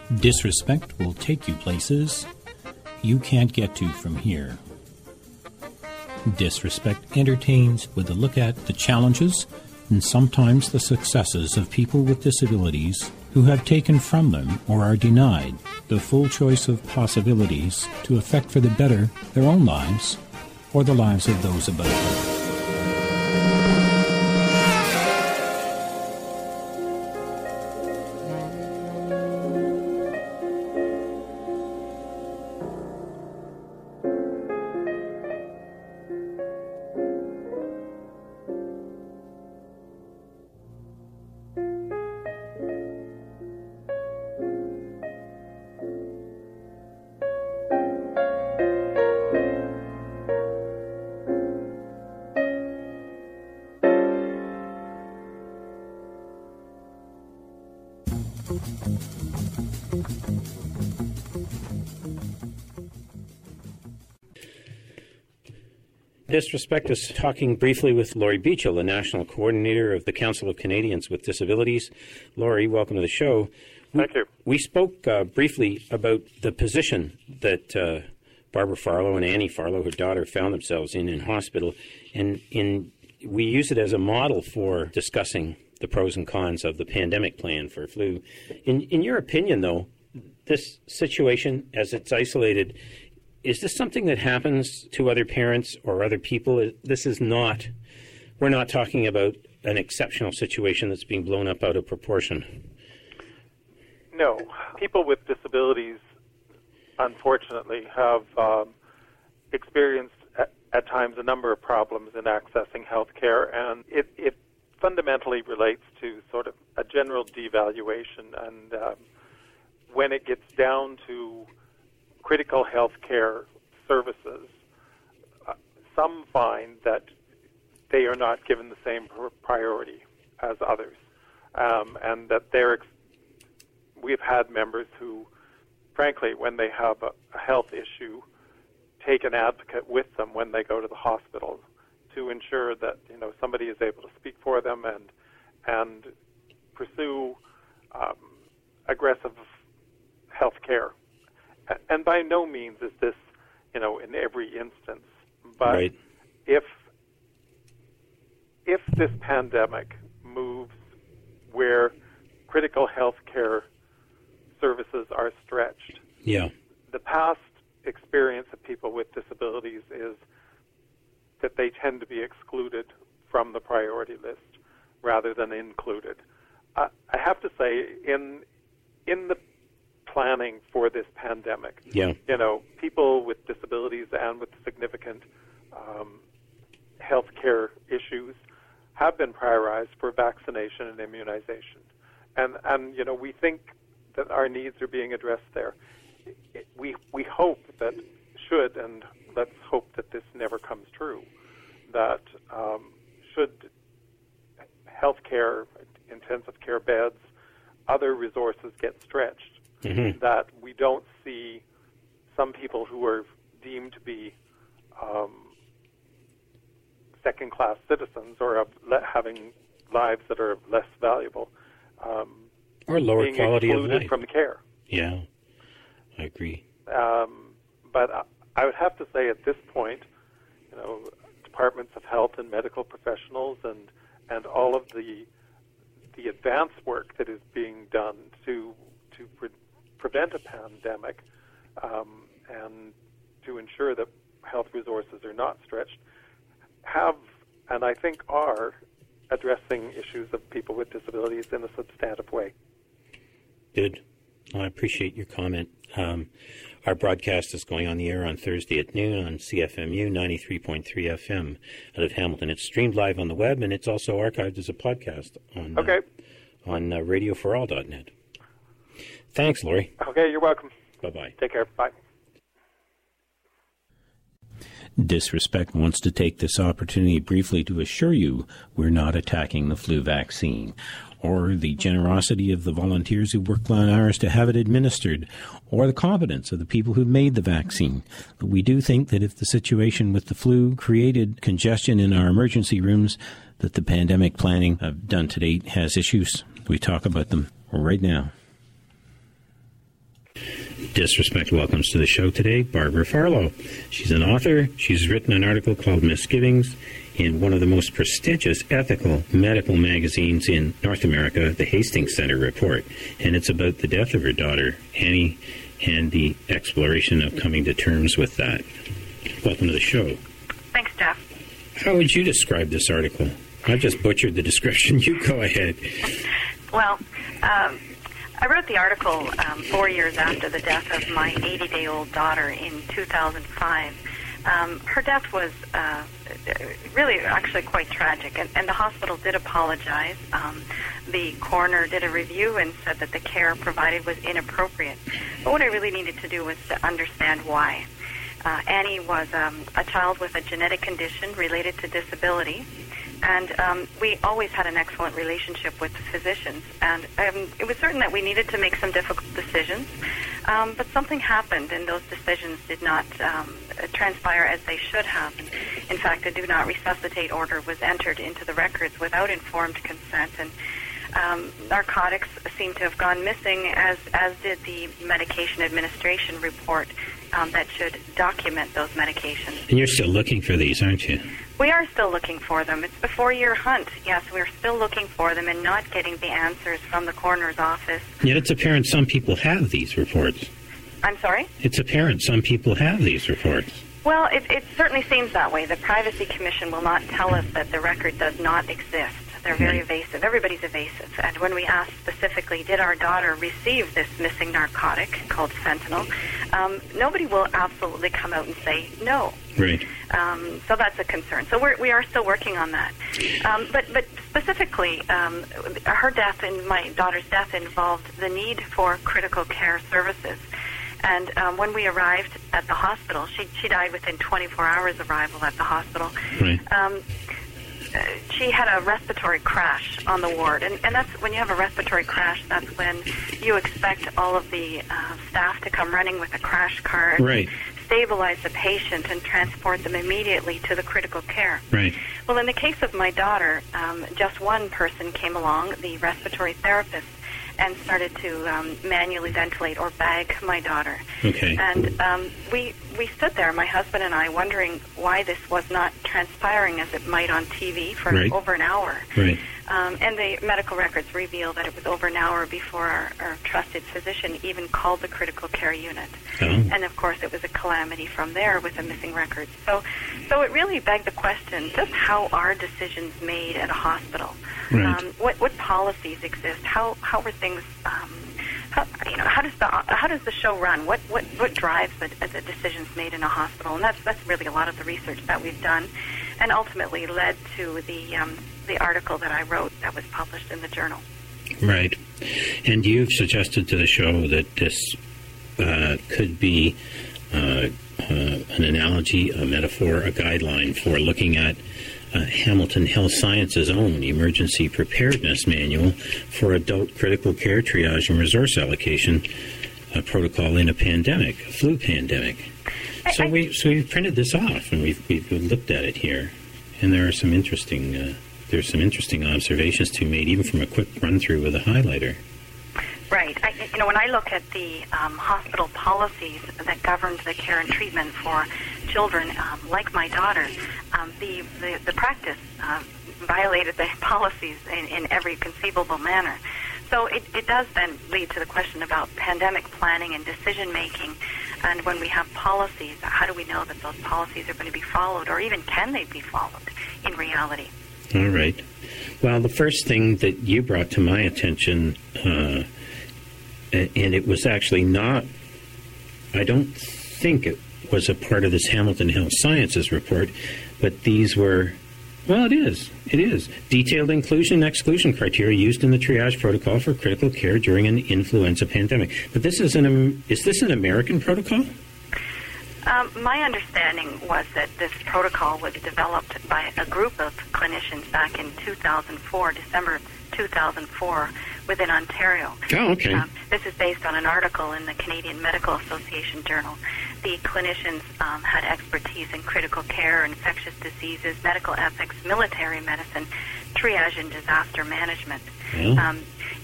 Disrespect will take you places you can't get to from here. Disrespect entertains with a look at the challenges and sometimes the successes of people with disabilities who have taken from them or are denied the full choice of possibilities to affect for the better their own lives or the lives of those about them. Disrespect is talking briefly with Laurie Beachell, the National Coordinator of the Council of Canadians with Disabilities. Laurie, welcome to the show. Thank you. We spoke briefly about the position that Barbara Farlow and Annie Farlow, her daughter, found themselves in hospital, and we use it as a model for discussing the pros and cons of the pandemic plan for flu. In your opinion, though, this situation, as it's isolated, is this something that happens to other parents or other people? This is not, we're not talking about an exceptional situation that's being blown up out of proportion. No. People with disabilities, unfortunately, have experienced at times a number of problems in accessing health care, and it fundamentally relates to sort of a general devaluation. And when it gets down to critical health care services, some find that they are not given the same priority as others, and that we've had members who, frankly, when they have a health issue, take an advocate with them when they go to the hospital to ensure that somebody is able to speak for them and pursue aggressive health care. And by no means is this, in every instance. But right. If this pandemic moves where critical health care services are stretched, the past experience of people with disabilities is that they tend to be excluded from the priority list rather than included. I have to say, in the planning for this pandemic, people with disabilities and with significant health care issues have been prioritized for vaccination and immunization. And we think that our needs are being addressed there. We hope that and let's hope that this never comes true, that should health care, intensive care beds, other resources get stretched, that we don't see some people who are deemed to be second-class citizens or having lives that are less valuable, or lower being quality of excluded life from the care. Yeah, I agree. But I would have to say at this point, departments of health and medical professionals and all of the advanced work that is being done to prevent a pandemic and to ensure that health resources are not stretched, have, and I think are, addressing issues of people with disabilities in a substantive way. Good. Well, I appreciate your comment. Our broadcast is going on the air on Thursday at noon on CFMU 93.3 FM out of Hamilton. It's streamed live on the web, and it's also archived as a podcast on radioforall.net. Thanks, Laurie. Okay, you're welcome. Bye-bye. Take care. Bye. Disrespect wants to take this opportunity briefly to assure you we're not attacking the flu vaccine or the generosity of the volunteers who work long hours to have it administered or the competence of the people who made the vaccine. But we do think that if the situation with the flu created congestion in our emergency rooms, that the pandemic planning I've done to date has issues. We talk about them right now. Disrespect welcomes to the show today Barbara Farlow. She's an author. She's written an article called Misgivings in one of the most prestigious ethical medical magazines in North America, the Hastings Center Report. And it's about the death of her daughter, Annie, and the exploration of coming to terms with that. Welcome to the show. Thanks, Jeff. How would you describe this article? I just butchered the description. You go ahead. Well, I wrote the article 4 years after the death of my 80-day-old daughter in 2005. Her death was really actually quite tragic, and the hospital did apologize. The coroner did a review and said that the care provided was inappropriate. But what I really needed to do was to understand why. Annie was a child with a genetic condition related to disability, and we always had an excellent relationship with the physicians. And it was certain that we needed to make some difficult decisions, but something happened, and those decisions did not transpire as they should have. In fact, a do not resuscitate order was entered into the records without informed consent, and narcotics seem to have gone missing, as did the medication administration report that should document those medications. And you're still looking for these, aren't you? We are still looking for them. It's a 4-year hunt. Yes, we're still looking for them and not getting the answers from the coroner's office. Yet it's apparent some people have these reports. I'm sorry? It's apparent some people have these reports. Well, it certainly seems that way. The Privacy Commission will not tell us that the record does not exist. They're very evasive. Everybody's evasive. And when we asked specifically, did our daughter receive this missing narcotic called fentanyl, nobody will absolutely come out and say no. Right. So that's a concern. So we are still working on that. But specifically, her death and my daughter's death involved the need for critical care services. And when we arrived at the hospital, she died within 24 hours of arrival at the hospital. Right. She had a respiratory crash on the ward, and that's when you have a respiratory crash, that's when you expect all of the staff to come running with a crash cart, right, stabilize the patient, and transport them immediately to the critical care. Right. Well, in the case of my daughter, just one person came along, the respiratory therapist, and started to manually ventilate or bag my daughter. Okay. And we stood there, my husband and I, wondering why this was not transpiring as it might on TV for over an hour. Right. And the medical records reveal that it was over an hour before our trusted physician even called the critical care unit. Oh. And, of course, it was a calamity from there with the missing records. So it really begged the question, just how are decisions made at a hospital? Right. What policies exist? How are things? How does the show run? What drives the decisions made in a hospital? And that's really a lot of the research that we've done, and ultimately led to the article that I wrote that was published in the journal. Right. And you've suggested to the show that this could be an analogy, a metaphor, a guideline for looking at Hamilton Health Sciences' own emergency preparedness manual for adult critical care triage and resource allocation protocol in a pandemic, a flu pandemic. So we've printed this off, and we've looked at it here, and there are some interesting observations to be made, even from a quick run through with a highlighter. Right. When I look at the hospital policies that govern the care and treatment for children like my daughter, the practice violated the policies in every conceivable manner. So it does then lead to the question about pandemic planning and decision making. And when we have policies, how do we know that those policies are going to be followed, or even can they be followed in reality? All right. Well, the first thing that you brought to my attention, and it was actually not, I don't think it was a part of this Hamilton Health Sciences report, but these were, well, it is. Detailed inclusion and exclusion criteria used in the triage protocol for critical care during an influenza pandemic. But is this an American protocol? My understanding was that this protocol was developed by a group of clinicians back in 2004, December 2004, within Ontario. Oh, okay. This is based on an article in the Canadian Medical Association Journal. The clinicians had expertise in critical care, infectious diseases, medical ethics, military medicine, triage, and disaster management. Yeah.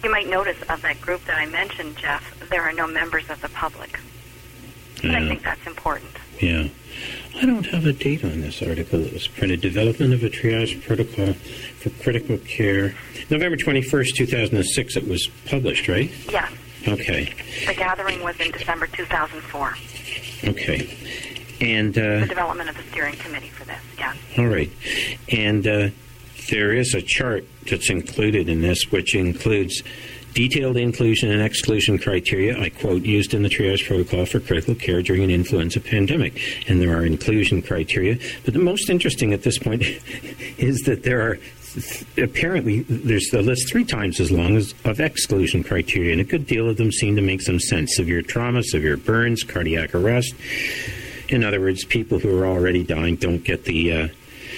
You might notice of that group that I mentioned, Jeff, there are no members of the public. And I think that's important. Yeah. I don't have a date on this article that was printed. Development of a triage protocol for critical care. November 21st, 2006, it was published, right? Yes. Okay. The gathering was in December 2004. Okay. And the development of the steering committee for this, yeah. All right. And there is a chart that's included in this, which includes detailed inclusion and exclusion criteria, I quote, used in the triage protocol for critical care during an influenza pandemic. And there are inclusion criteria. But the most interesting at this point is that there are apparently there's the list 3 times as long as of exclusion criteria, and a good deal of them seem to make some sense. Severe trauma, severe burns, cardiac arrest. In other words, people who are already dying don't get the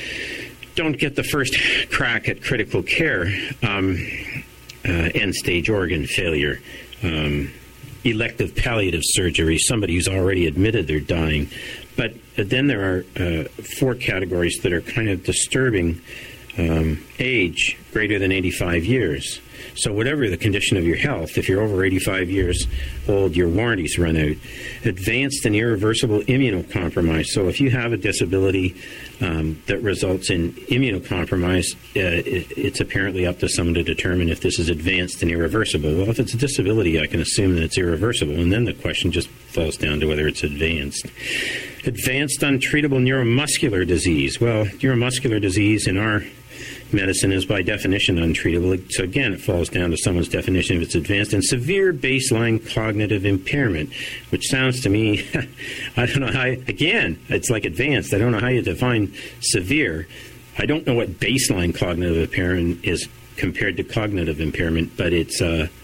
first crack at critical care. End-stage organ failure, elective palliative surgery, somebody who's already admitted they're dying. But then there are 4 categories that are kind of disturbing. Age greater than 85 years. So whatever the condition of your health, if you're over 85 years old, your warranties run out. Advanced and irreversible immunocompromise. So if you have a disability that results in immunocompromise, it's apparently up to someone to determine if this is advanced and irreversible. Well, if it's a disability, I can assume that it's irreversible, and then the question just falls down to whether it's advanced. Advanced untreatable neuromuscular disease. Well, neuromuscular disease in our medicine is by definition untreatable. So again, it falls down to someone's definition if it's advanced. And severe baseline cognitive impairment, which sounds to me, I don't know how, again, it's like advanced. I don't know how you define severe. I don't know what baseline cognitive impairment is compared to cognitive impairment, but it's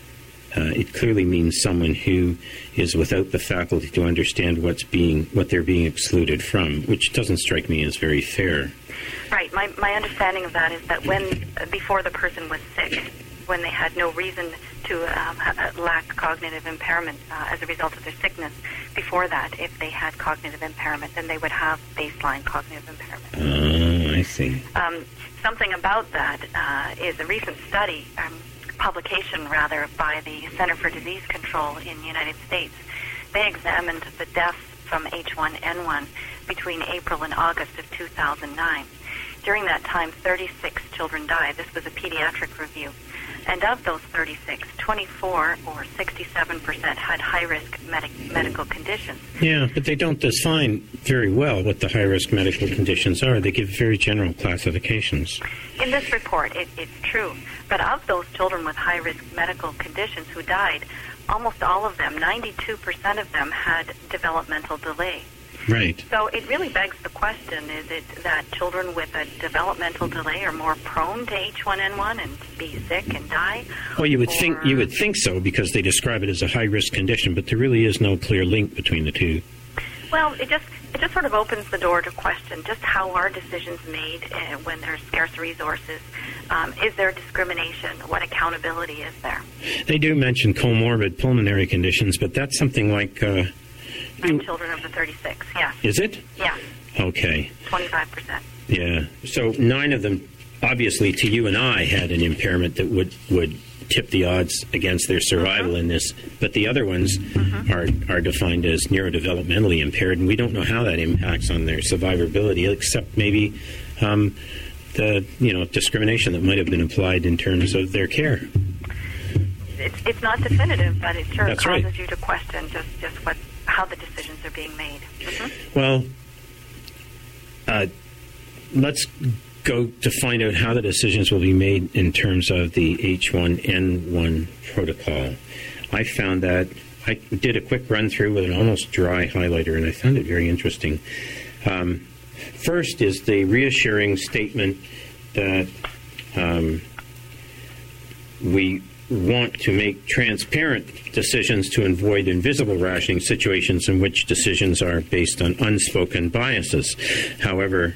it clearly means someone who is without the faculty to understand what they're being excluded from, which doesn't strike me as very fair. Right. My understanding of that is that before the person was sick, when they had no reason to lack cognitive impairment as a result of their sickness, before that, if they had cognitive impairment, then they would have baseline cognitive impairment. Oh, I see. Something about that is a recent study, publication rather, by the Center for Disease Control in the United States. They examined the deaths from H1N1 between April and August of 2009. During that time, 36 children died. This was a pediatric review. And of those 36, 24 or 67% had high-risk medical conditions. Yeah, but they don't define very well what the high-risk medical conditions are. They give very general classifications. In this report, it's true. But of those children with high-risk medical conditions who died, almost all of them, 92% of them, had developmental delay. Right. So it really begs the question, is it that children with a developmental delay are more prone to H1N1 and be sick and die? Well, you would think so, because they describe it as a high-risk condition, but there really is no clear link between the two. Well, it just sort of opens the door to question just how are decisions made when there's scarce resources. Is there discrimination? What accountability is there? They do mention comorbid pulmonary conditions, but that's something like... 9 children of the 36, yes. Is it? Yeah. Okay. 25%. Yeah. So 9 of them, obviously, to you and I, had an impairment that would tip the odds against their survival in this. But the other ones are defined as neurodevelopmentally impaired, and we don't know how that impacts on their survivability, except maybe the discrimination that might have been applied in terms of their care. It's not definitive, but it sure That's causes right. you to question just how the decisions are being made. Well, let's go to find out how the decisions will be made in terms of the H1N1 protocol. I found that I did a quick run through with an almost dry highlighter, and I found it very interesting. First is the reassuring statement that we want to make transparent decisions to avoid invisible rationing situations in which decisions are based on unspoken biases. However,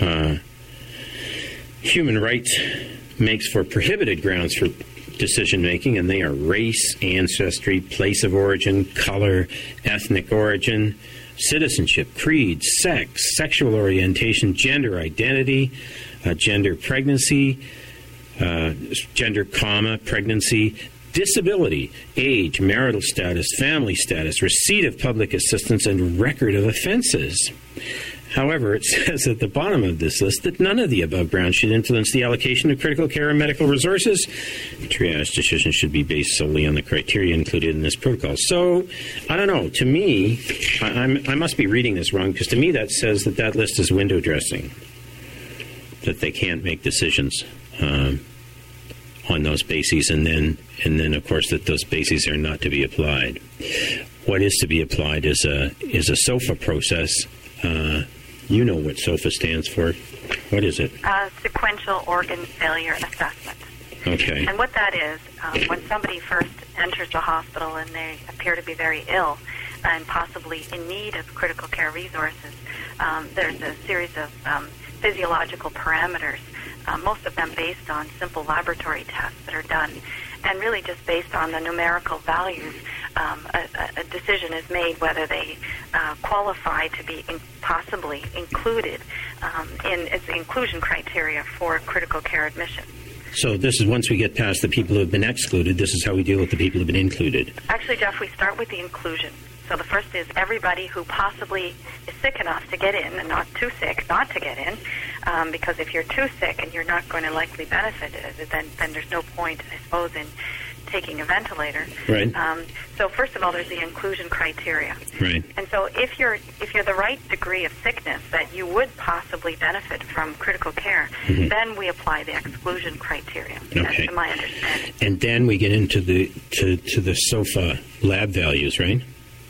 human rights makes for prohibited grounds for decision-making, and they are race, ancestry, place of origin, color, ethnic origin, citizenship, creed, sex, sexual orientation, gender identity, gender pregnancy, gender, pregnancy, disability, age, marital status, family status, receipt of public assistance, and record of offenses. However, it says at the bottom of this list that none of the above grounds should influence the allocation of critical care and medical resources. Triage decisions should be based solely on the criteria included in this protocol. So, I don't know. To me, I must be reading this wrong, because to me that says that list is window dressing, that they can't make decisions on those bases, and then of course that those bases are not to be applied. What is to be applied is a SOFA process. You know what SOFA stands for. What is it? Sequential Organ Failure Assessment. Okay. And what that is, when somebody first enters the hospital and they appear to be very ill and possibly in need of critical care resources, there's a series of physiological parameters, most of them based on simple laboratory tests that are done, and really just based on the numerical values, a decision is made whether they qualify to be possibly included in its inclusion criteria for critical care admission. So this is, once we get past the people who have been excluded, this is how we deal with the people who have been included. Actually, Jeff, we start with the inclusion. So the first is everybody who possibly is sick enough to get in and not too sick not to get in, because if you're too sick and you're not going to likely benefit, then there's no point, I suppose, in taking a ventilator. Right. So first of all, there's the inclusion criteria. Right. And so if you're the right degree of sickness that you would possibly benefit from critical care, then we apply the exclusion criteria. Okay. That's to my understanding. And then we get into the to the SOFA lab values, right?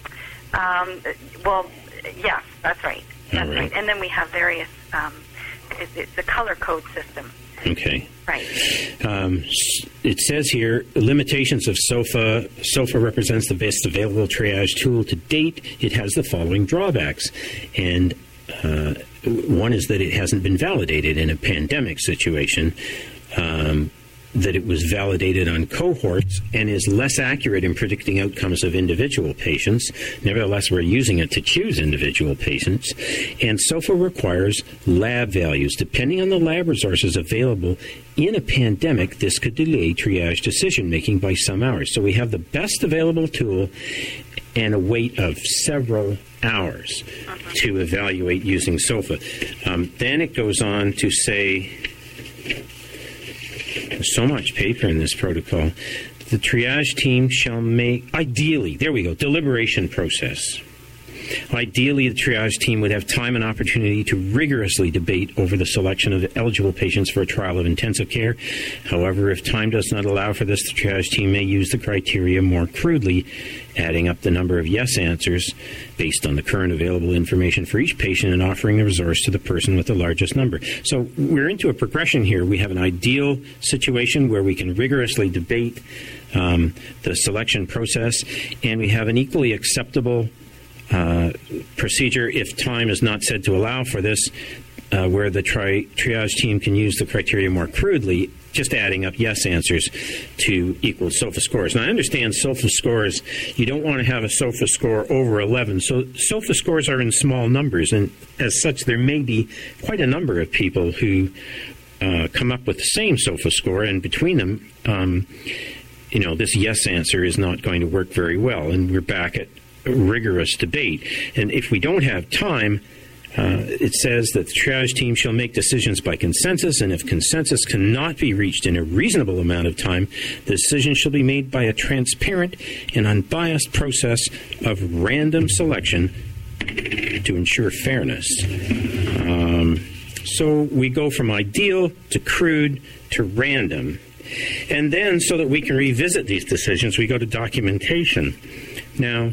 Well, yes, that's right. That's right. And then we have various. It's a color code system. Okay. Right. It says here, limitations of SOFA. SOFA represents the best available triage tool to date. It has the following drawbacks. And one is that it hasn't been validated in a pandemic situation, that it was validated on cohorts and is less accurate in predicting outcomes of individual patients. Nevertheless, we're using it to choose individual patients. And SOFA requires lab values. Depending on the lab resources available in a pandemic, this could delay triage decision-making by some hours. So we have the best available tool and a wait of several hours to evaluate using SOFA. Then it goes on to say, there's so much paper in this protocol. The triage team shall make, ideally, there we go, deliberation process. Ideally, the triage team would have time and opportunity to rigorously debate over the selection of eligible patients for a trial of intensive care. However, if time does not allow for this, the triage team may use the criteria more crudely, adding up the number of yes answers based on the current available information for each patient and offering the resource to the person with the largest number. So we're into a progression here. We have an ideal situation where we can rigorously debate the selection process, and we have an equally acceptable procedure if time is not said to allow for this, where the triage team can use the criteria more crudely, just adding up yes answers to equal SOFA scores. Now, I understand SOFA scores, you don't want to have a SOFA score over 11. So SOFA scores are in small numbers, and as such, there may be quite a number of people who come up with the same SOFA score, and between them, this yes answer is not going to work very well, and we're back at rigorous debate. And if we don't have time, it says that the triage team shall make decisions by consensus, and if consensus cannot be reached in a reasonable amount of time, the decision shall be made by a transparent and unbiased process of random selection to ensure fairness. So we go from ideal to crude to random. And then, so that we can revisit these decisions, we go to documentation. Now,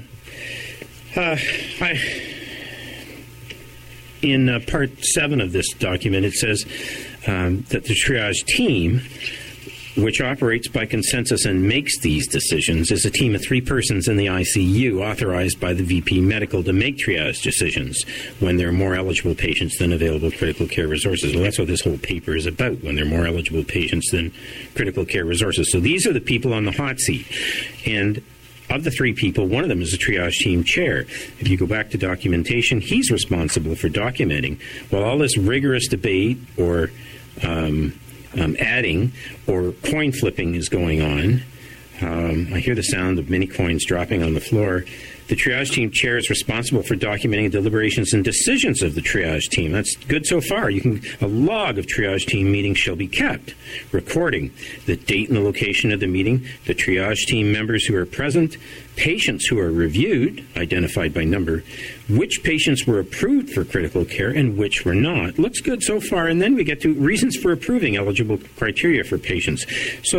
in Part 7 of this document, it says that the triage team, which operates by consensus and makes these decisions, is a team of 3 persons in the ICU authorized by the VP Medical to make triage decisions when there are more eligible patients than available critical care resources. Well, that's what this whole paper is about, when there are more eligible patients than critical care resources. So these are the people on the hot seat. And of the 3 people, one of them is the triage team chair. If you go back to documentation, he's responsible for documenting. While all this rigorous debate or adding or coin flipping is going on, I hear the sound of many coins dropping on the floor. The triage team chair is responsible for documenting deliberations and decisions of the triage team. That's good so far. A log of triage team meetings shall be kept, recording the date and the location of the meeting, the triage team members who are present, patients who are reviewed, identified by number, which patients were approved for critical care and which were not. Looks good so far. And then we get to reasons for approving eligible criteria for patients. So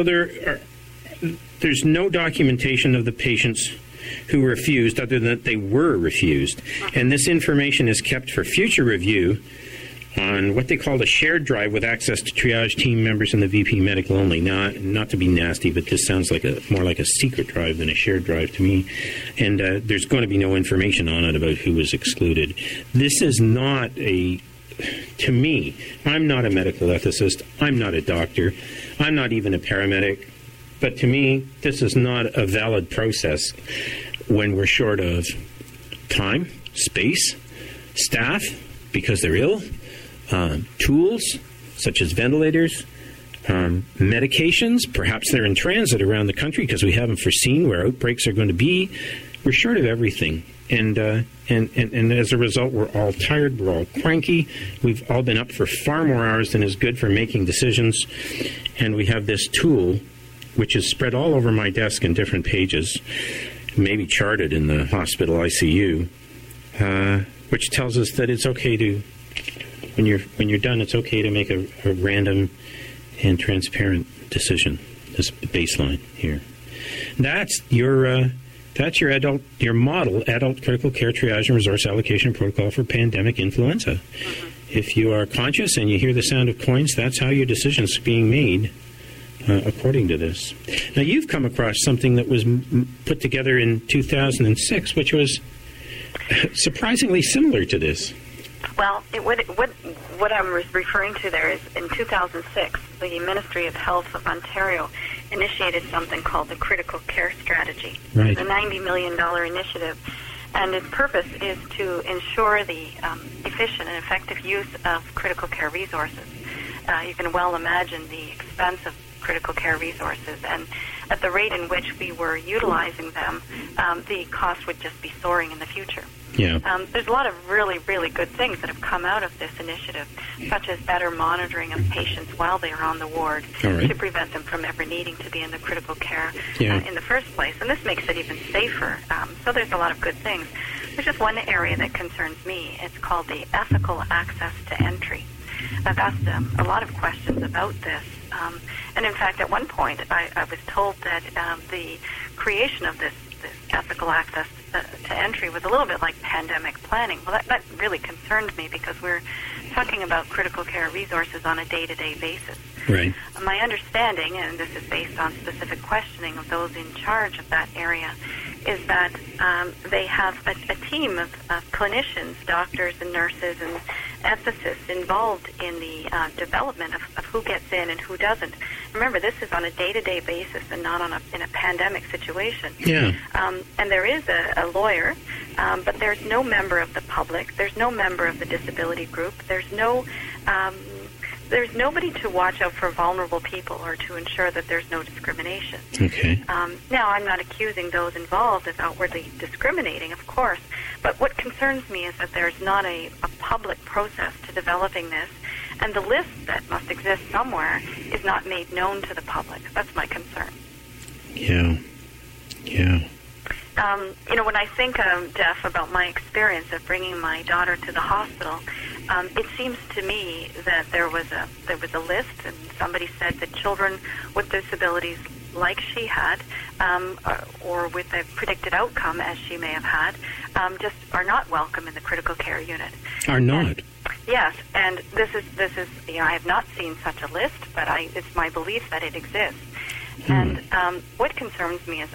there's no documentation of the patients who refused other than that they were refused. And this information is kept for future review on what they call a shared drive with access to triage team members and the VP medical only. Now, not to be nasty, but this sounds like more like a secret drive than a shared drive to me. And there's going to be no information on it about who was excluded. This is not to me, I'm not a medical ethicist. I'm not a doctor. I'm not even a paramedic. But to me, this is not a valid process when we're short of time, space, staff, because they're ill, tools, such as ventilators, medications. Perhaps they're in transit around the country because we haven't foreseen where outbreaks are going to be. We're short of everything. And as a result, we're all tired, we're all cranky. We've all been up for far more hours than is good for making decisions. And we have this tool which is spread all over my desk in different pages, maybe charted in the hospital ICU, which tells us that it's okay to, when you're done, it's okay to make a random and transparent decision. This baseline here. That's your model adult critical care triage and resource allocation protocol for pandemic influenza. If you are conscious and you hear the sound of coins, that's how your decision's being made. According to this. Now, you've come across something that was put together in 2006, which was surprisingly similar to this. Well, what I'm referring to there is in 2006, the Ministry of Health of Ontario initiated something called the Critical Care Strategy. Right. It's a $90 million initiative, and its purpose is to ensure the efficient and effective use of critical care resources. You can well imagine the expense of critical care resources, and at the rate in which we were utilizing them, the cost would just be soaring in the future. Yeah. There's a lot of really, really good things that have come out of this initiative, such as better monitoring of patients while they are on the ward to prevent them from ever needing to be in the critical care in the first place. And this makes it even safer. So there's a lot of good things. There's just one area that concerns me. It's called the ethical access to entry. I've asked a lot of questions about this. And in fact, at one point, I was told that the creation of this ethical access to entry was a little bit like pandemic planning. Well, that really concerned me because we're talking about critical care resources on a day-to-day basis. Right. My understanding, and this is based on specific questioning of those in charge of that area, is that they have a team of clinicians, doctors and nurses and ethicists involved in the development of who gets in and who doesn't. Remember, this is on a day-to-day basis and not in a pandemic situation. Yeah. And there is a lawyer, but there's no member of the public. There's no member of the disability group. There's nobody to watch out for vulnerable people or to ensure that there's no discrimination. Okay. Now, I'm not accusing those involved of outwardly discriminating, of course, but what concerns me is that there's not a public process to developing this, and the list that must exist somewhere is not made known to the public. That's my concern. Yeah. When I think, Jeff, about my experience of bringing my daughter to the hospital, it seems to me that there was a list, and somebody said that children with disabilities like she had, or with a predicted outcome as she may have had, just are not welcome in the critical care unit. Are not? Yes, and this is I have not seen such a list, but it's my belief that it exists. And what concerns me is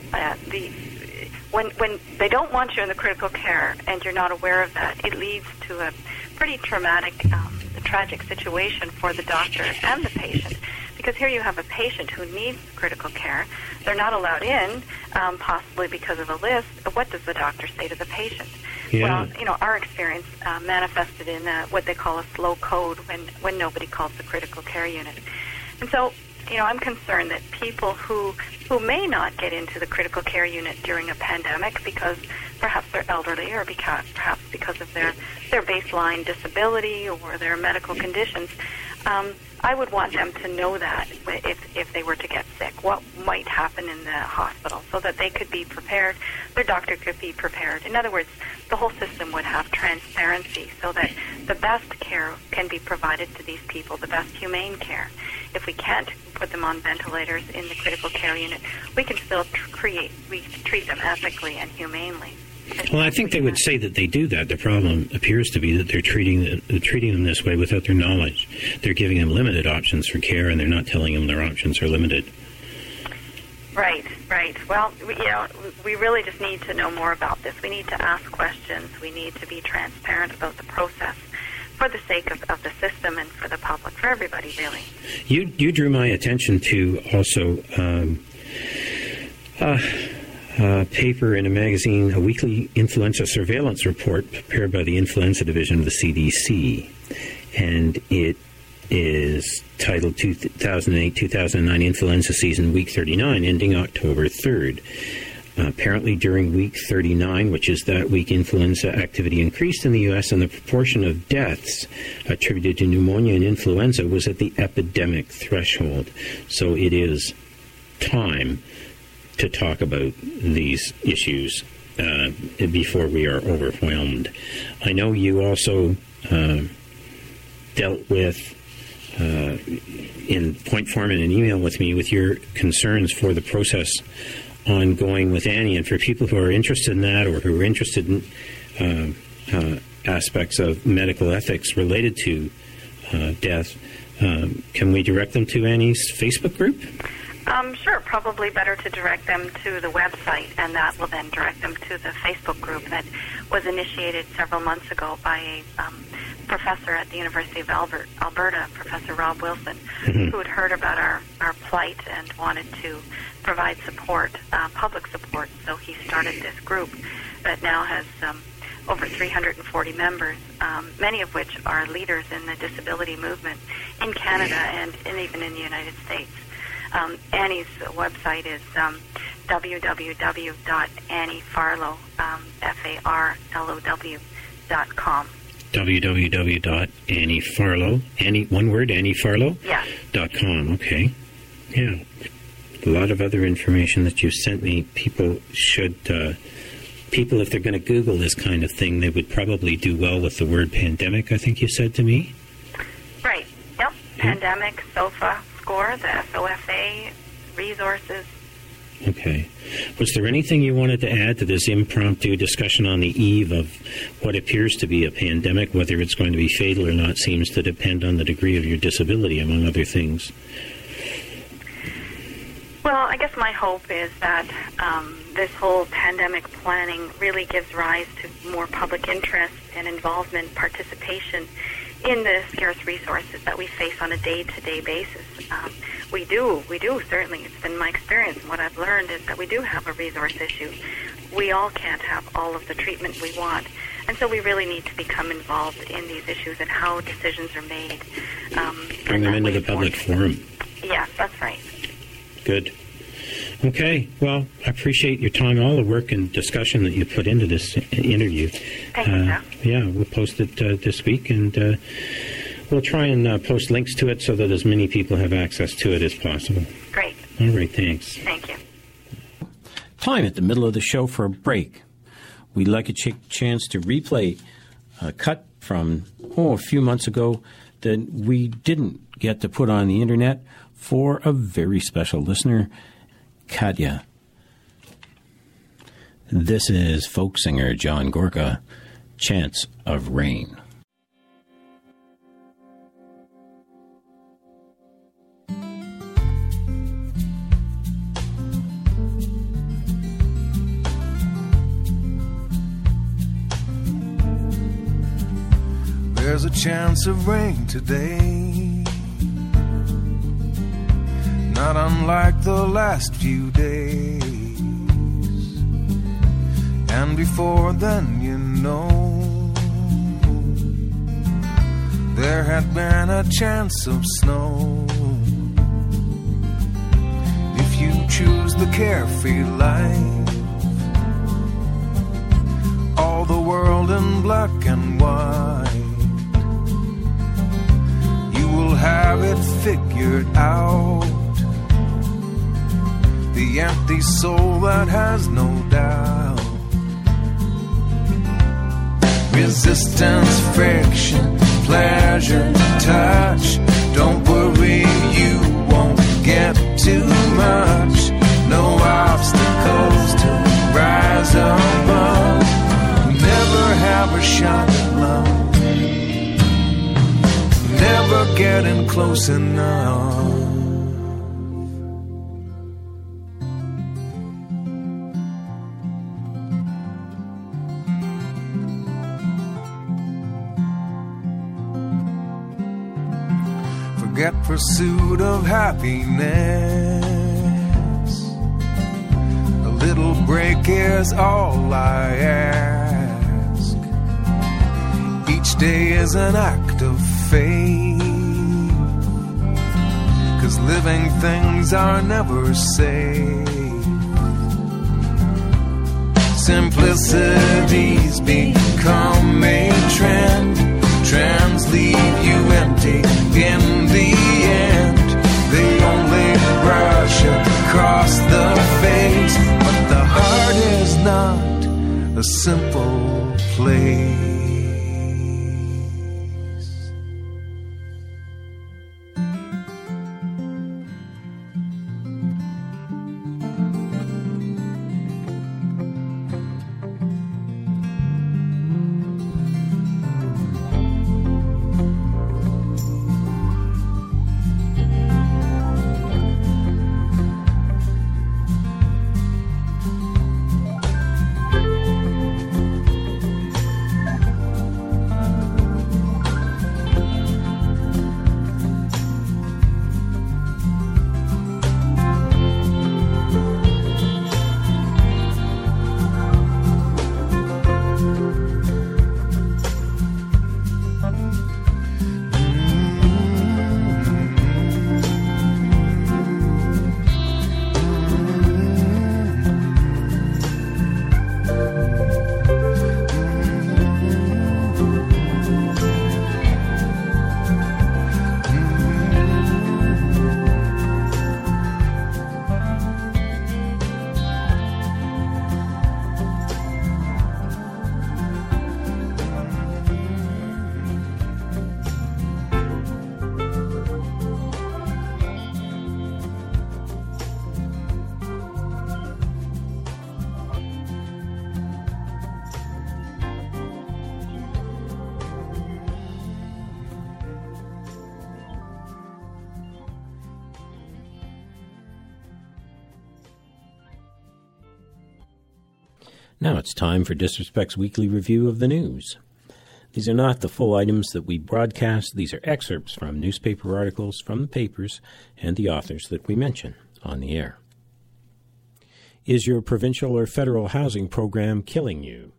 when they don't want you in the critical care and you're not aware of that, it leads to a pretty traumatic, tragic situation for the doctor and the patient. Because here you have a patient who needs critical care. They're not allowed in, possibly because of a list. What does the doctor say to the patient? Yeah. Well, our experience manifested in what they call a slow code when nobody calls the critical care unit. And so I'm concerned that people who may not get into the critical care unit during a pandemic because perhaps they're elderly or perhaps because of their baseline disability or their medical conditions, I would want them to know that if they were to get sick, what might happen in the hospital so that they could be prepared, their doctor could be prepared. In other words, the whole system would have transparency so that the best care can be provided to these people, the best humane care. If we can't put them on ventilators in the critical care unit, we can still treat them ethically and humanely. Well, I think they would say that they do that. The problem appears to be that they're treating them this way without their knowledge. They're giving them limited options for care, and they're not telling them their options are limited. Right. Well, we really just need to know more about this. We need to ask questions. We need to be transparent about the process for the sake of the system and for the public, for everybody, really. You drew my attention to also a paper in a magazine, a weekly influenza surveillance report prepared by the Influenza Division of the CDC. And it is titled 2008-2009 Influenza Season, Week 39, ending October 3rd. Apparently during Week 39, which is that week, influenza activity increased in the U.S. and the proportion of deaths attributed to pneumonia and influenza was at the epidemic threshold. So it is time to talk about these issues before we are overwhelmed. I know you also dealt with, in point form in an email with me, with your concerns for the process ongoing with Annie, and for people who are interested in that or who are interested in aspects of medical ethics related to death, can we direct them to Annie's Facebook group? Sure, probably better to direct them to the website, and that will then direct them to the Facebook group that was initiated several months ago by a professor at the University of Alberta, Professor Rob Wilson, who had heard about our plight and wanted to provide support, public support. So he started this group that now has over 340 members, many of which are leaders in the disability movement in Canada and even in the United States. Annie's website is www.anniefarlow.com. www.anniefarlow, one word, AnnieFarlow? Yeah. .com, okay. Yeah. A lot of other information that you sent me. People should, if they're going to Google this kind of thing, they would probably do well with the word pandemic, I think you said to me. Right. Yep. Yeah. Pandemic, SOFA, SCORE, the SOFA, resources. Okay. Was there anything you wanted to add to this impromptu discussion on the eve of what appears to be a pandemic? Whether it's going to be fatal or not seems to depend on the degree of your disability, among other things. Well, I guess my hope is that this whole pandemic planning really gives rise to more public interest and involvement, participation in the scarce resources that we face on a day-to-day basis. We do, certainly. It's been my experience, and what I've learned is that we do have a resource issue. We all can't have all of the treatment we want, and so we really need to become involved in these issues and how decisions are made. Bring them into the public forum. Yeah, that's right. Good. Okay, well, I appreciate your time, all the work and discussion that you put into this interview. Thank you, sir. Yeah, we'll post it this week, and we'll try and post links to it so that as many people have access to it as possible. Great. All right, thanks. Thank you. Time at the middle of the show for a break. We'd like a chance to replay a cut from, a few months ago that we didn't get to put on the internet for a very special listener, Katya. This is folk singer John Gorka, Chance of Rain. There's a chance of rain today, not unlike the last few days. And before then, you know, there had been a chance of snow. you choose the carefree life, all the world in black and white, you will have it figured out. The empty soul that has no doubt. Resistance, friction, pleasure, touch. Don't worry, you won't get too much. No obstacles to rise above. Never have a shot at love. Never getting close enough. Forget pursuit of happiness. A little break is all I ask. Each day is an act of faith, 'cause living things are never safe. Simplicity's become a trend. Trends leave you empty in the end. They only brush across the face, but the heart is not a simple place. Now it's time for Disrespect's weekly review of the news. These are not the full items that we broadcast. These are excerpts from newspaper articles from the papers and the authors that we mention on the air. Is your provincial or federal housing program killing you?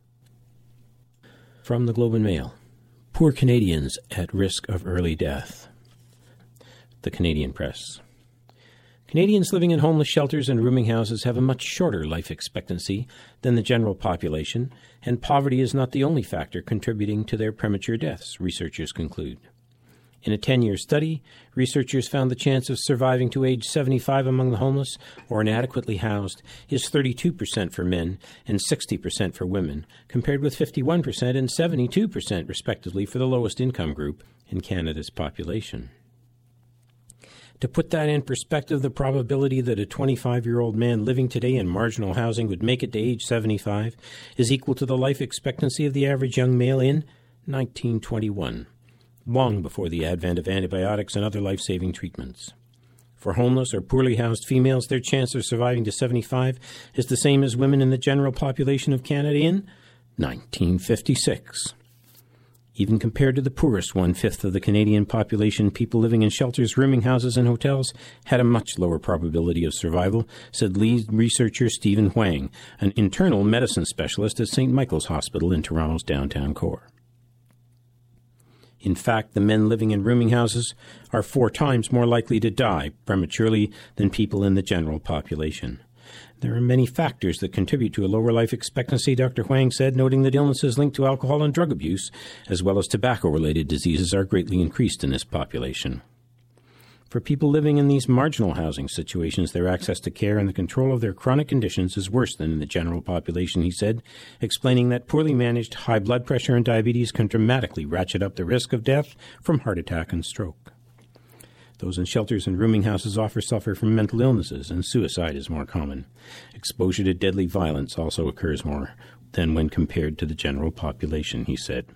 From the Globe and Mail. Poor Canadians at risk of early death. The Canadian Press. Canadians living in homeless shelters and rooming houses have a much shorter life expectancy than the general population, and poverty is not the only factor contributing to their premature deaths, researchers conclude. In a 10-year study, researchers found the chance of surviving to age 75 among the homeless or inadequately housed is 32% for men and 60% for women, compared with 51% and 72% respectively for the lowest income group in Canada's population. To put that in perspective, the probability that a 25-year-old man living today in marginal housing would make it to age 75 is equal to the life expectancy of the average young male in 1921, long before the advent of antibiotics and other life-saving treatments. For homeless or poorly housed females, their chance of surviving to 75 is the same as women in the general population of Canada in 1956. Even compared to the poorest one-fifth of the Canadian population, people living in shelters, rooming houses, and hotels had a much lower probability of survival, said lead researcher Stephen Huang, an internal medicine specialist at St. Michael's Hospital in Toronto's downtown core. In fact, the men living in rooming houses are 4 times more likely to die prematurely than people in the general population. There are many factors that contribute to a lower life expectancy, Dr. Huang said, noting that illnesses linked to alcohol and drug abuse, as well as tobacco-related diseases, are greatly increased in this population. For people living in these marginal housing situations, their access to care and the control of their chronic conditions is worse than in the general population, he said, explaining that poorly managed high blood pressure and diabetes can dramatically ratchet up the risk of death from heart attack and stroke. Those in shelters and rooming houses often suffer from mental illnesses, and suicide is more common. Exposure to deadly violence also occurs more than when compared to the general population, he said.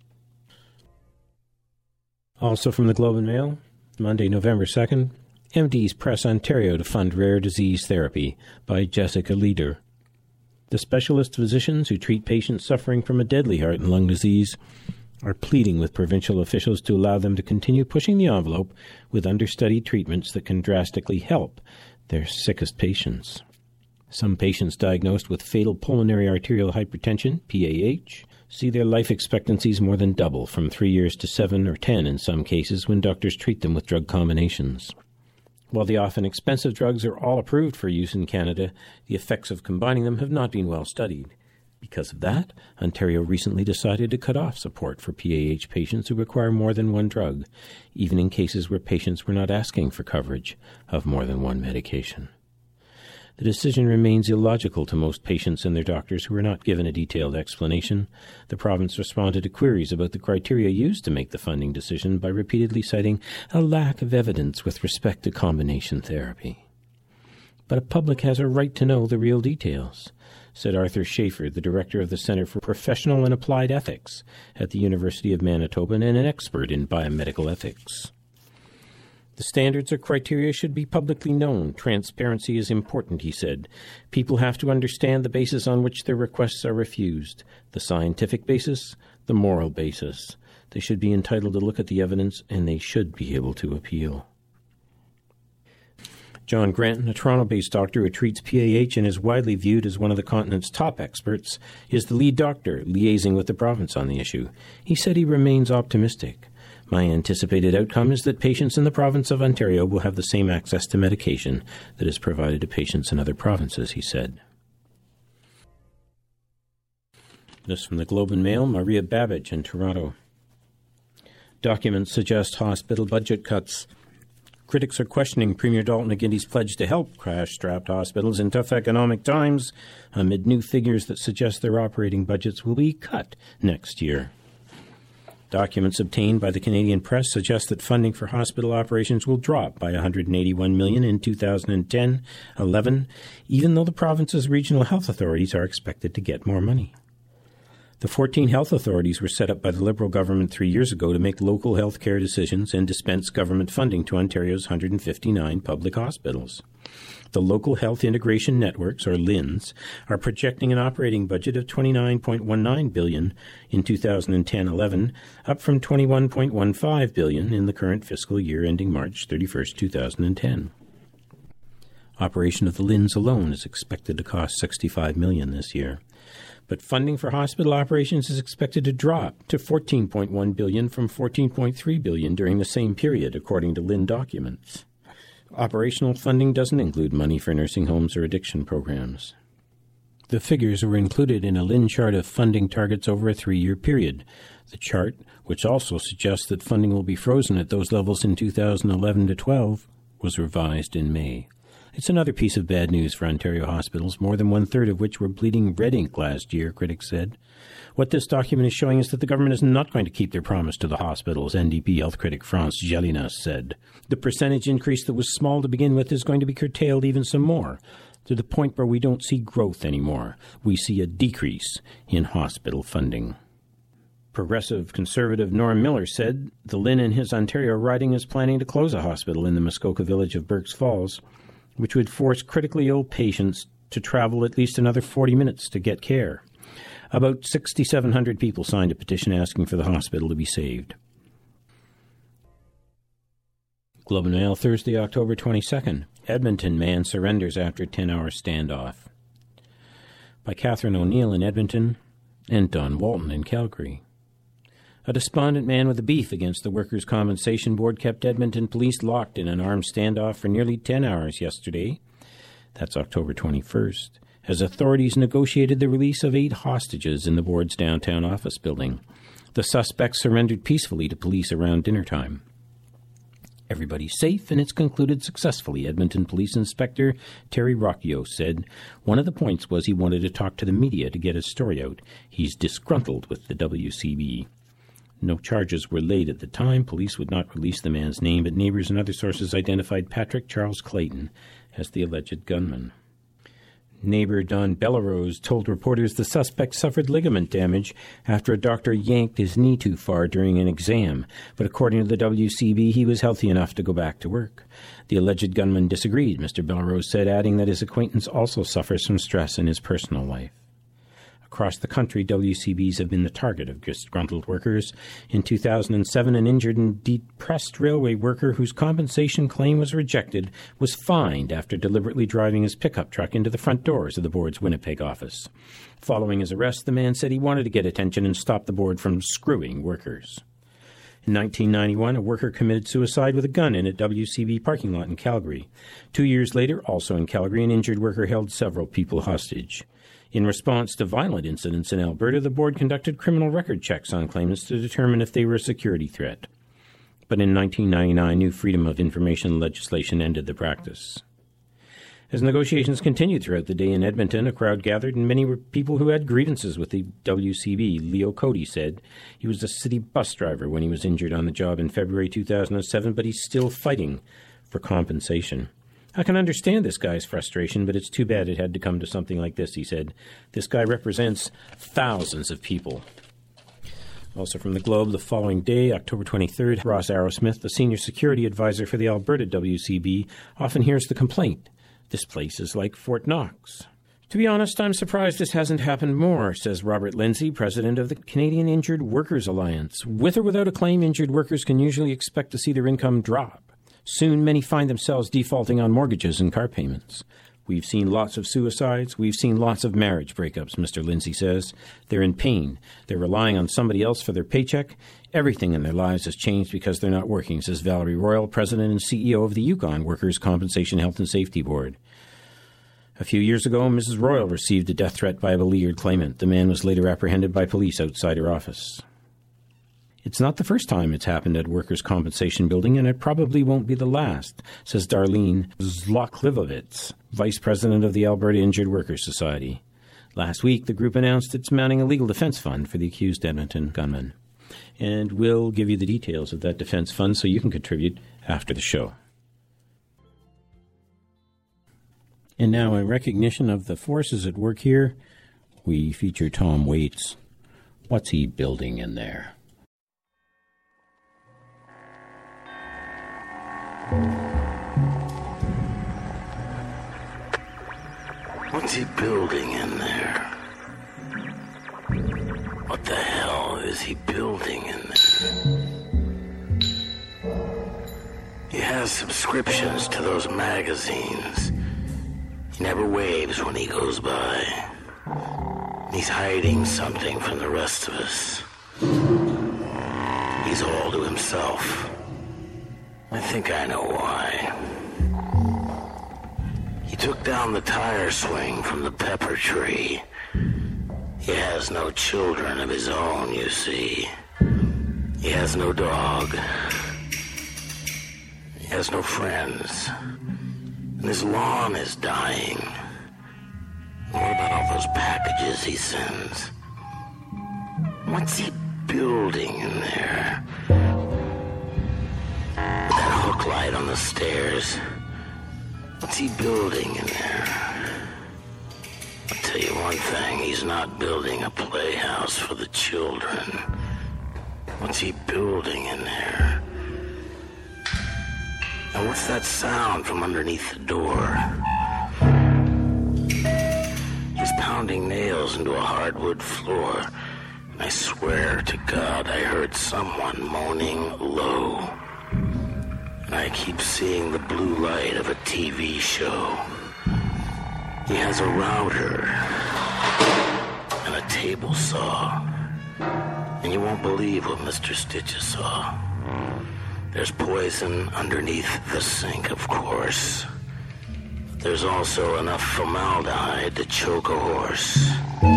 Also from the Globe and Mail, Monday, November 2nd, MDs press Ontario to fund rare disease therapy by Jessica Leader. The specialist physicians who treat patients suffering from a deadly heart and lung disease are pleading with provincial officials to allow them to continue pushing the envelope with understudied treatments that can drastically help their sickest patients. Some patients diagnosed with fatal pulmonary arterial hypertension, PAH, see their life expectancies more than double, from 3 years to 7 or 10 in some cases, when doctors treat them with drug combinations. While the often expensive drugs are all approved for use in Canada, the effects of combining them have not been well studied. Because of that, Ontario recently decided to cut off support for PAH patients who require more than one drug, even in cases where patients were not asking for coverage of more than one medication. The decision remains illogical to most patients and their doctors who are not given a detailed explanation. The province responded to queries about the criteria used to make the funding decision by repeatedly citing a lack of evidence with respect to combination therapy. But a public has a right to know the real details, said Arthur Schaefer, the director of the Centre for Professional and Applied Ethics at the University of Manitoba and an expert in biomedical ethics. The standards or criteria should be publicly known. Transparency is important, he said. People have to understand the basis on which their requests are refused, the scientific basis, the moral basis. They should be entitled to look at the evidence, and they should be able to appeal. John Granton, a Toronto-based doctor who treats PAH and is widely viewed as one of the continent's top experts, is the lead doctor liaising with the province on the issue. He said he remains optimistic. My anticipated outcome is that patients in the province of Ontario will have the same access to medication that is provided to patients in other provinces, he said. This from the Globe and Mail, Maria Babbage in Toronto. Documents suggest hospital budget cuts. Critics are questioning Premier Dalton McGuinty's pledge to help crash-strapped hospitals in tough economic times amid new figures that suggest their operating budgets will be cut next year. Documents obtained by the Canadian Press suggest that funding for hospital operations will drop by $181 million in 2010-11, even though the province's regional health authorities are expected to get more money. The 14 health authorities were set up by the Liberal government 3 years ago to make local health care decisions and dispense government funding to Ontario's 159 public hospitals. The Local Health Integration Networks, or LHINs, are projecting an operating budget of $29.19 billion in 2010-11, up from $21.15 billion in the current fiscal year ending March 31, 2010. Operation of the LHINs alone is expected to cost $65 million this year. But funding for hospital operations is expected to drop to $14.1 billion from $14.3 billion during the same period, according to LHIN documents. Operational funding doesn't include money for nursing homes or addiction programs. The figures were included in a LHIN chart of funding targets over a 3-year period. The chart, which also suggests that funding will be frozen at those levels in 2011-12, was revised in May. It's another piece of bad news for Ontario hospitals, more than one-third of which were bleeding red ink last year, critics said. What this document is showing is that the government is not going to keep their promise to the hospitals, NDP health critic France Gélinas said. The percentage increase that was small to begin with is going to be curtailed even some more, to the point where we don't see growth anymore. We see a decrease in hospital funding. Progressive Conservative Norm Miller said the LHIN in his Ontario riding is planning to close a hospital in the Muskoka village of Burk's Falls, which would force critically ill patients to travel at least another 40 minutes to get care. About 6,700 people signed a petition asking for the hospital to be saved. Globe and Mail, Thursday, October 22nd. Edmonton man surrenders after 10-hour standoff. By Catherine O'Neill in Edmonton and Don Walton in Calgary. A despondent man with a beef against the Workers' Compensation Board kept Edmonton police locked in an armed standoff for nearly 10 hours yesterday. That's October 21st, as authorities negotiated the release of 8 hostages in the board's downtown office building. The suspects surrendered peacefully to police around dinner time. Everybody's safe, and it's concluded successfully, Edmonton Police Inspector Terry Rocchio said. One of the points was he wanted to talk to the media to get his story out. He's disgruntled with the WCB. No charges were laid at the time. Police would not release the man's name, but neighbors and other sources identified Patrick Charles Clayton as the alleged gunman. Neighbor Don Bellarose told reporters the suspect suffered ligament damage after a doctor yanked his knee too far during an exam, but according to the WCB, he was healthy enough to go back to work. The alleged gunman disagreed, Mr. Bellarose said, adding that his acquaintance also suffers from stress in his personal life. Across the country, WCBs have been the target of disgruntled workers. In 2007, an injured and depressed railway worker whose compensation claim was rejected was fined after deliberately driving his pickup truck into the front doors of the board's Winnipeg office. Following his arrest, the man said he wanted to get attention and stop the board from screwing workers. In 1991, a worker committed suicide with a gun in a WCB parking lot in Calgary. 2 years later, also in Calgary, an injured worker held several people hostage. In response to violent incidents in Alberta, the board conducted criminal record checks on claimants to determine if they were a security threat. But in 1999, new Freedom of Information legislation ended the practice. As negotiations continued throughout the day in Edmonton, a crowd gathered, and many were people who had grievances with the WCB. Leo Cody said he was a city bus driver when he was injured on the job in February 2007, but he's still fighting for compensation. I can understand this guy's frustration, but it's too bad it had to come to something like this, he said. This guy represents thousands of people. Also from the Globe, the following day, October 23rd, Ross Arrowsmith, the senior security advisor for the Alberta WCB, often hears the complaint. This place is like Fort Knox. To be honest, I'm surprised this hasn't happened more, says Robert Lindsay, president of the Canadian Injured Workers Alliance. With or without a claim, injured workers can usually expect to see their income drop. Soon, many find themselves defaulting on mortgages and car payments. We've seen lots of suicides. We've seen lots of marriage breakups, Mr. Lindsay says. They're in pain. They're relying on somebody else for their paycheck. Everything in their lives has changed because they're not working, says Valerie Royal, president and CEO of the Yukon Workers' Compensation Health and Safety Board. A few years ago, Mrs. Royal received a death threat by a beleaguered claimant. The man was later apprehended by police outside her office. It's not the first time it's happened at Workers' Compensation Building, and it probably won't be the last, says Darlene Zlochlivovitz, vice president of the Alberta Injured Workers Society. Last week, the group announced it's mounting a legal defense fund for the accused Edmonton gunman. And we'll give you the details of that defense fund so you can contribute after the show. And now, in recognition of the forces at work here, we feature Tom Waits. What's he building in there? What's he building in there? What the hell is he building in there? He has subscriptions to those magazines. He never waves when he goes by. He's hiding something from the rest of us. He's all to himself. I think I know why. He took down the tire swing from the pepper tree. He has no children of his own, you see. He has no dog. He has no friends. And his lawn is dying. What about all those packages he sends? What's he building in there? That hook light on the stairs. What's he building in there? I'll tell you one thing, he's not building a playhouse for the children. What's he building in there? And what's that sound from underneath the door? He's pounding nails into a hardwood floor. And I swear to God I heard someone moaning low. And I keep seeing the blue light of a TV show. He has a router and a table saw And you won't believe what Mr. Stitches saw. There's poison underneath the sink, of course. But there's also enough formaldehyde to choke a horse.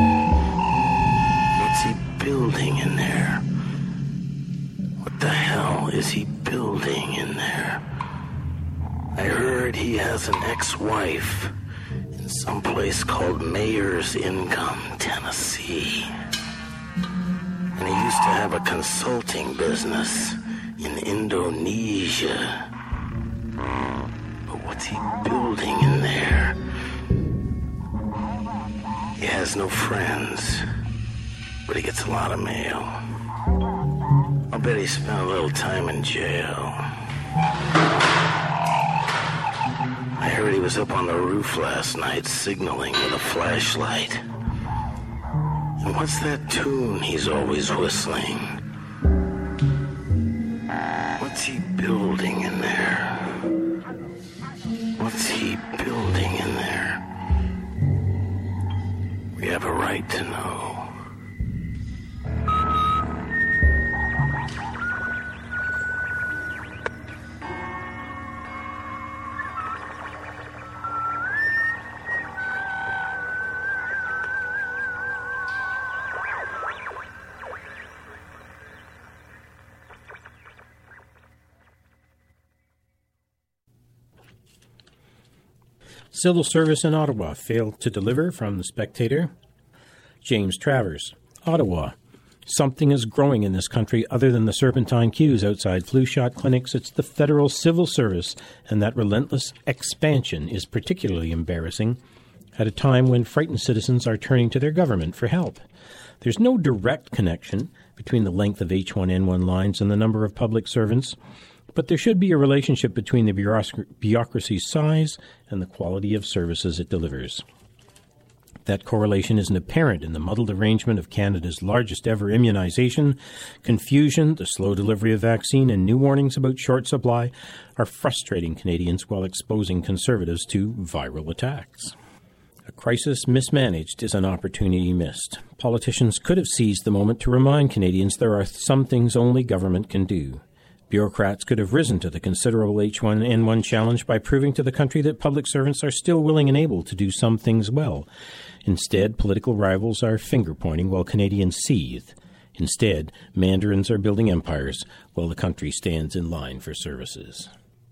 What's he building in there? What the hell is he building in there? I heard he has an ex-wife in some place called Mayor's Income, Tennessee. And he used to have a consulting business in Indonesia. But what's he building in there? He has no friends, but he gets a lot of mail. I'll bet he spent a little time in jail. I heard he was up on the roof last night signaling with a flashlight. And what's that tune he's always whistling? What's he building in there? What's he building in there? We have a right to know. Civil service in Ottawa failed to deliver from The Spectator. James Travers, Ottawa. Something is growing in this country other than the serpentine queues outside flu shot clinics. It's the federal civil service, and that relentless expansion is particularly embarrassing at a time when frightened citizens are turning to their government for help. There's no direct connection between the length of H1N1 lines and the number of public servants, but there should be a relationship between the bureaucracy's size and the quality of services it delivers. That correlation isn't apparent in the muddled arrangement of Canada's largest ever immunization. Confusion, the slow delivery of vaccine, and new warnings about short supply are frustrating Canadians while exposing Conservatives to viral attacks. A crisis mismanaged is an opportunity missed. Politicians could have seized the moment to remind Canadians there are some things only government can do. Bureaucrats could have risen to the considerable H1N1 challenge by proving to the country that public servants are still willing and able to do some things well. Instead, political rivals are finger-pointing while Canadians seethe. Instead, mandarins are building empires while the country stands in line for services.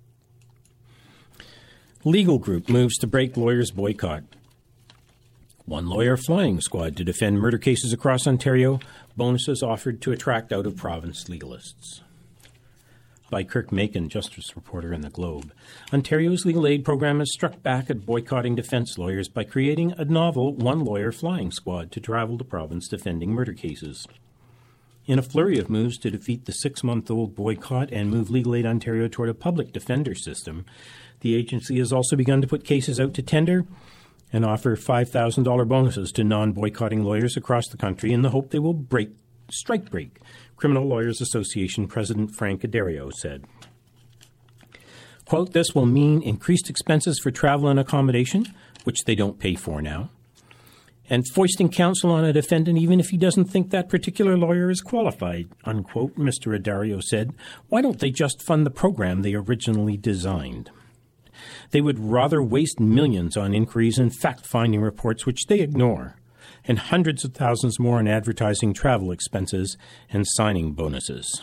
Legal group moves to break lawyers' boycott. One lawyer flying squad to defend murder cases across Ontario. Bonuses offered to attract out-of-province legalists. By Kirk Macon, justice reporter in The Globe. Ontario's legal aid program has struck back at boycotting defense lawyers by creating a novel one-lawyer flying squad to travel to province defending murder cases. In a flurry of moves to defeat the 6-month-old boycott and move Legal Aid Ontario toward a public defender system, the agency has also begun to put cases out to tender and offer $5,000 bonuses to non-boycotting lawyers across the country in the hope they will strike break, Criminal Lawyers Association President Frank Addario said. Quote, this will mean increased expenses for travel and accommodation, which they don't pay for now, and foisting counsel on a defendant even if he doesn't think that particular lawyer is qualified, unquote, Mr. Addario said. Why don't they just fund the program they originally designed? They would rather waste millions on inquiries and fact-finding reports, which they ignore, and hundreds of thousands more on advertising, travel expenses, and signing bonuses.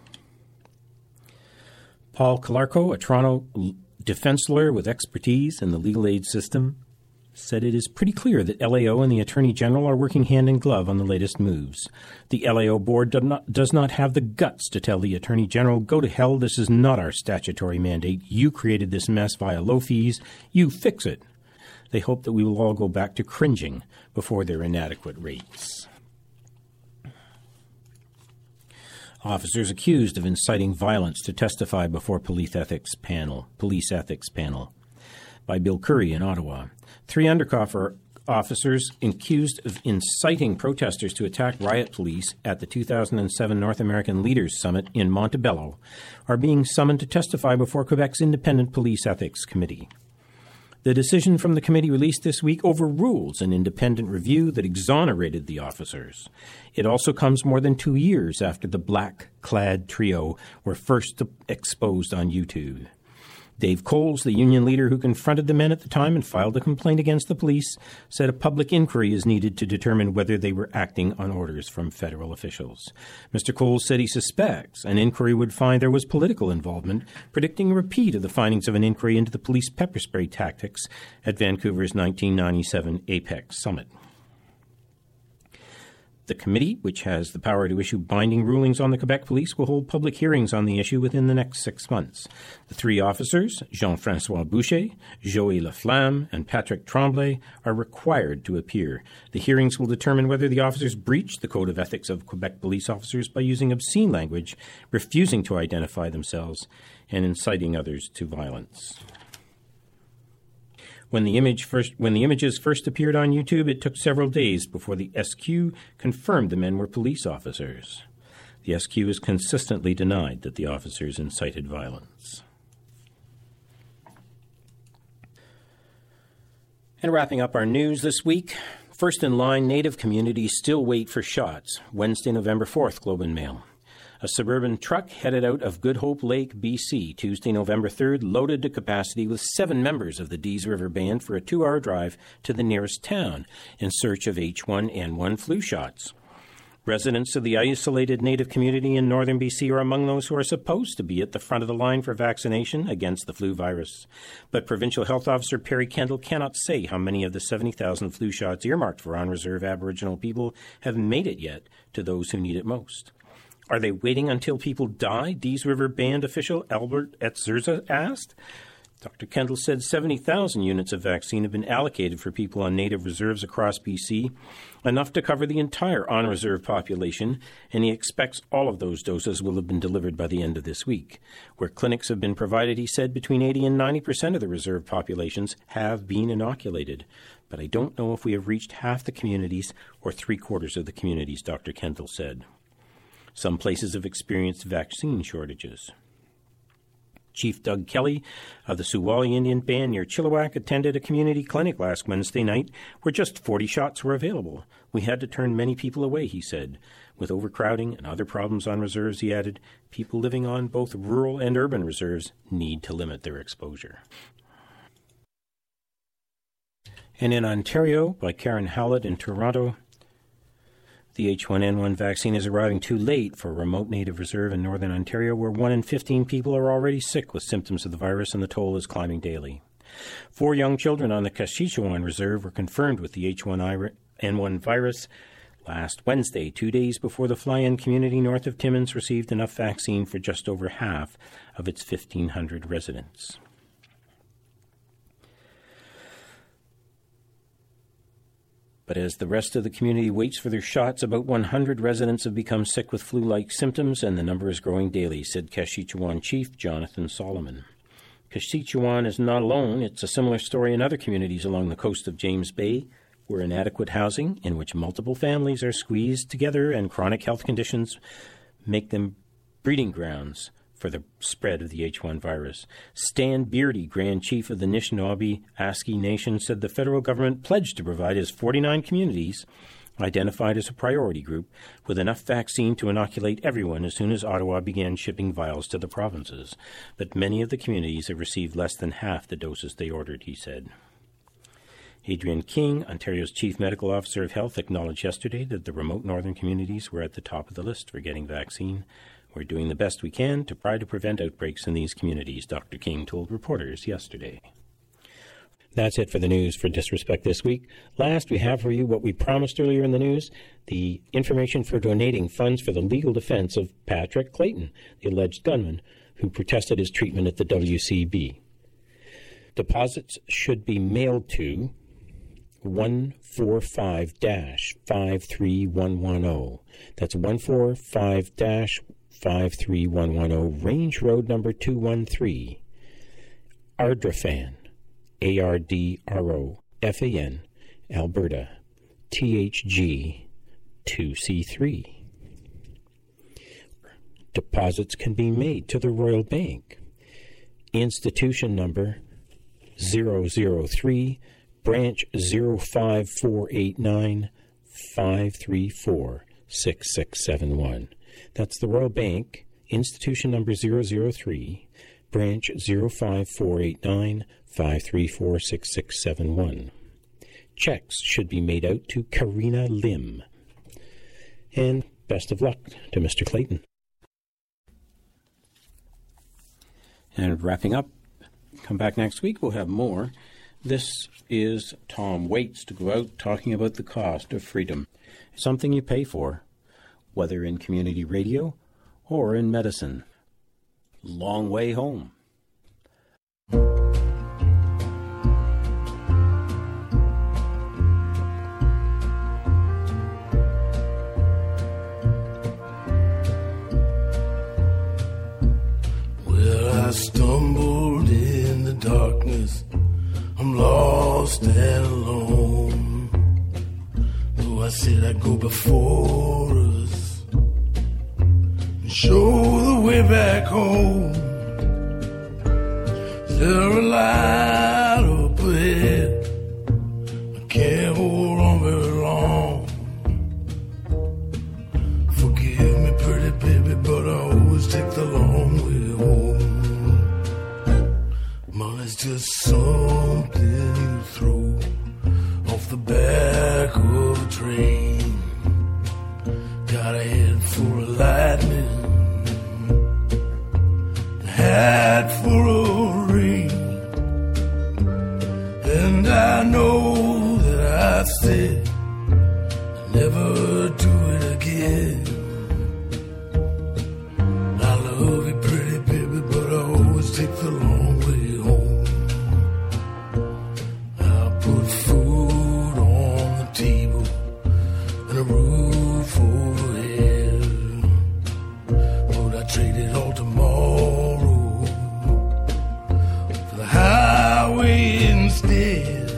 Paul Calarco, a Toronto defense lawyer with expertise in the legal aid system, said it is pretty clear that LAO and the Attorney General are working hand in glove on the latest moves. The LAO board does not have the guts to tell the Attorney General, go to hell, this is not our statutory mandate. You created this mess via low fees. You fix it. They hope that we will all go back to cringing before their inadequate rates. Officers accused of inciting violence to testify before police ethics panel. By Bill Curry in Ottawa. 3 undercover officers accused of inciting protesters to attack riot police at the 2007 North American Leaders Summit in Montebello are being summoned to testify before Quebec's Independent Police Ethics Committee. The decision from the committee released this week overrules an independent review that exonerated the officers. It also comes more than 2 years after the black-clad trio were first exposed on YouTube. Dave Coles, the union leader who confronted the men at the time and filed a complaint against the police, said a public inquiry is needed to determine whether they were acting on orders from federal officials. Mr. Coles said he suspects an inquiry would find there was political involvement, predicting a repeat of the findings of an inquiry into the police pepper spray tactics at Vancouver's 1997 Apex Summit. The committee, which has the power to issue binding rulings on the Quebec Police, will hold public hearings on the issue within the next 6 months. The 3 officers, Jean-François Boucher, Joey Laflamme, and Patrick Tremblay, are required to appear. The hearings will determine whether the officers breached the Code of Ethics of Quebec police officers by using obscene language, refusing to identify themselves, and inciting others to violence. When the images first appeared on YouTube, it took several days before the SQ confirmed the men were police officers. The SQ has consistently denied that the officers incited violence. And wrapping up our news this week, first in line, Native communities still wait for shots. Wednesday, November 4th, Globe and Mail. A suburban truck headed out of Good Hope Lake, BC, Tuesday, November 3rd, loaded to capacity with 7 members of the Dees River Band for a 2-hour drive to the nearest town in search of H1N1 flu shots. Residents of the isolated Native community in northern BC are among those who are supposed to be at the front of the line for vaccination against the flu virus. But Provincial Health Officer Perry Kendall cannot say how many of the 70,000 flu shots earmarked for on-reserve Aboriginal people have made it yet to those who need it most. Are they waiting until people die? Dees River Band official Albert Etzerza asked. Dr. Kendall said 70,000 units of vaccine have been allocated for people on Native reserves across BC, enough to cover the entire on-reserve population, and he expects all of those doses will have been delivered by the end of this week. Where clinics have been provided, he said, between 80 and 90% of the reserve populations have been inoculated. But I don't know if we have reached half the communities or 3/4 of the communities, Dr. Kendall said. Some places have experienced vaccine shortages. Chief Doug Kelly of the Suwali Indian Band near Chilliwack attended a community clinic last Wednesday night where just 40 shots were available. We had to turn many people away, he said. With overcrowding and other problems on reserves, he added, people living on both rural and urban reserves need to limit their exposure. And in Ontario, by Karen Howlett in Toronto, the H1N1 vaccine is arriving too late for a remote Native reserve in northern Ontario where 1 in 15 people are already sick with symptoms of the virus and the toll is climbing daily. 4 young children on the Kashichewan Reserve were confirmed with the H1N1 virus last Wednesday, 2 days before the fly-in community north of Timmins received enough vaccine for just over half of its 1,500 residents. But as the rest of the community waits for their shots, about 100 residents have become sick with flu-like symptoms, and the number is growing daily, said Kashichewan Chief Jonathan Solomon. Kashichewan is not alone. It's a similar story in other communities along the coast of James Bay, where inadequate housing, in which multiple families are squeezed together and chronic health conditions make them breeding grounds for the spread of the H1 virus. Stan Beardy, Grand Chief of the Anishinaabe Aski Nation, said the federal government pledged to provide his 49 communities, identified as a priority group, with enough vaccine to inoculate everyone as soon as Ottawa began shipping vials to the provinces. But many of the communities have received less than half the doses they ordered, he said. Adrian King, Ontario's Chief Medical Officer of Health, acknowledged yesterday that the remote northern communities were at the top of the list for getting vaccine. We're doing the best we can to try to prevent outbreaks in these communities, Dr. King told reporters yesterday. That's it for the news for Disrespect this week. Last, we have for you what we promised earlier in the news, the information for donating funds for the legal defense of Patrick Clayton, the alleged gunman who protested his treatment at the WCB. Deposits should be mailed to 145-53110. That's 145-53110, Range Road number 213, Ardrafan, ARDROFAN, Alberta, THG 2C3. Deposits can be made to the Royal Bank. Institution number 003, branch 05489 534 6671. That's the Royal Bank, institution number 003, branch 05489 534 6671. Checks should be made out to Karina Lim. And best of luck to Mr. Clayton. And wrapping up, come back next week, we'll have more. This is Tom Waits to go out talking about the cost of freedom. Something you pay for, whether in community radio or in medicine. Long way home. I stumbled in the darkness, I'm lost and alone. Though I said I'd go before us and show the way back home. Is there a light up ahead? I can't hold on very long. Forgive me, pretty baby, but I always take the long way home. Money's just something you throw off the back of a train. Got a head full of lightning, a hat full of rain. And I know that I said I'll never do it again. I love you, pretty baby, but I always take the long way home. I put food on the table and a roof overhead, but I trade it all tomorrow for the highway instead.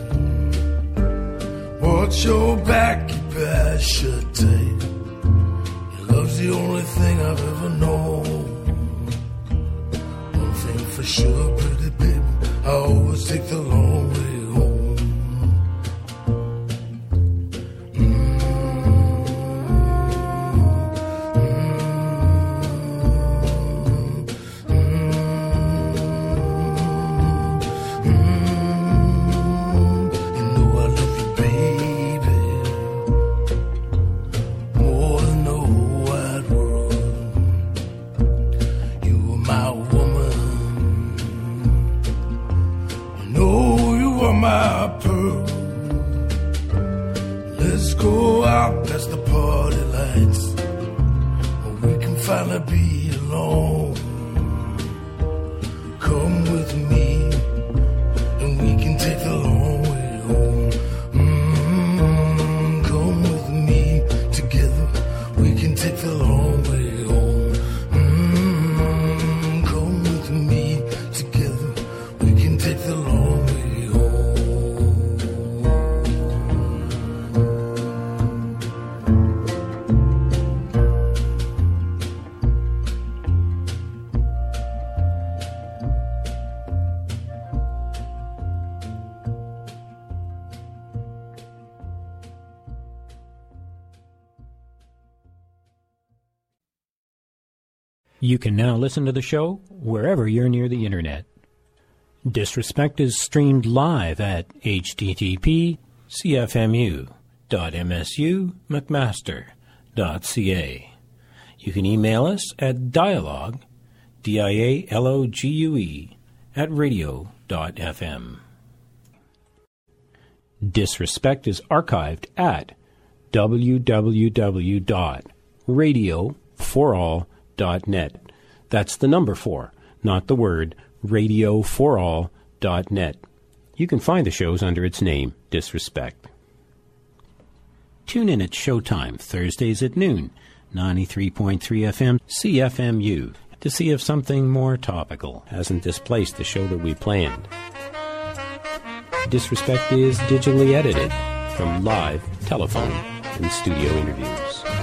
Watch your back, keep your eyes shut tight. Your love's the only thing I've ever known. One thing for sure, pretty baby, I always take the long way home. You know I love you, baby, more than the whole wide world. You are my woman, I know you are my pearl. Let's go out past the party lights, or we can finally be alone. Come with me, and we can take the long way home. Come with me, together we can take the long way home. Come with me, together we can take the long way home. You can now listen to the show wherever you're near the internet. Disrespect is streamed live at http://cfmu.msu.mcmaster.ca. You can email us at dialogue, dialogue, @radio.fm. Disrespect is archived at www.radioforall.net. That's the number 4, not the word, radioforall.net. You can find the shows under its name, Disrespect. Tune in at Showtime, Thursdays at noon, 93.3 FM, CFMU, to see if something more topical hasn't displaced the show that we planned. Disrespect is digitally edited from live, telephone, and studio interviews.